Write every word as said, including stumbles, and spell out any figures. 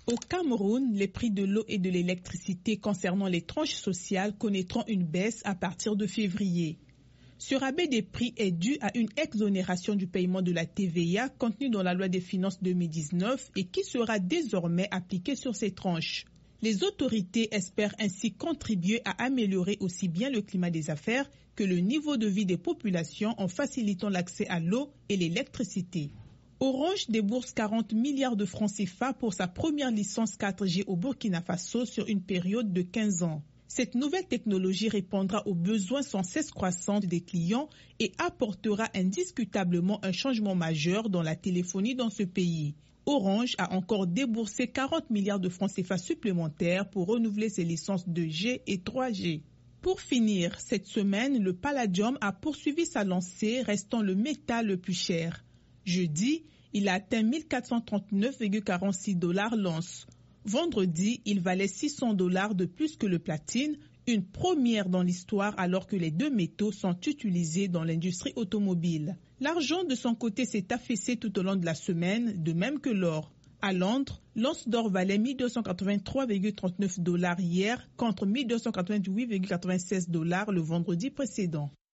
Au Cameroun, les prix de l'eau et de l'électricité concernant les tranches sociales connaîtront une baisse à partir de février. Ce rabais des prix est dû à une exonération du paiement de la T V A contenue dans la loi des finances deux mille dix-neuf et qui sera désormais appliquée sur ces tranches. Les autorités espèrent ainsi contribuer à améliorer aussi bien le climat des affaires que le niveau de vie des populations en facilitant l'accès à l'eau et l'électricité. Orange débourse quarante milliards de francs C F A pour sa première licence quatre G au Burkina Faso sur une période de quinze ans. Cette nouvelle technologie répondra aux besoins sans cesse croissants des clients et apportera indiscutablement un changement majeur dans la téléphonie dans ce pays. Orange a encore déboursé quarante milliards de francs C F A supplémentaires pour renouveler ses licences deux G et trois G. Pour finir, cette semaine, le palladium a poursuivi sa lancée, restant le métal le plus cher. Jeudi, il a atteint mille quatre cent trente-neuf virgule quarante-six dollars l'once. Vendredi, il valait six cents dollars de plus que le platine, une première dans l'histoire alors que les deux métaux sont utilisés dans l'industrie automobile. L'argent de son côté s'est affaissé tout au long de la semaine, de même que l'or. À Londres, l'once d'or valait mille deux cent quatre-vingt-trois virgule trente-neuf dollars hier contre mille deux cent quatre-vingt-huit virgule quatre-vingt-seize dollars le vendredi précédent.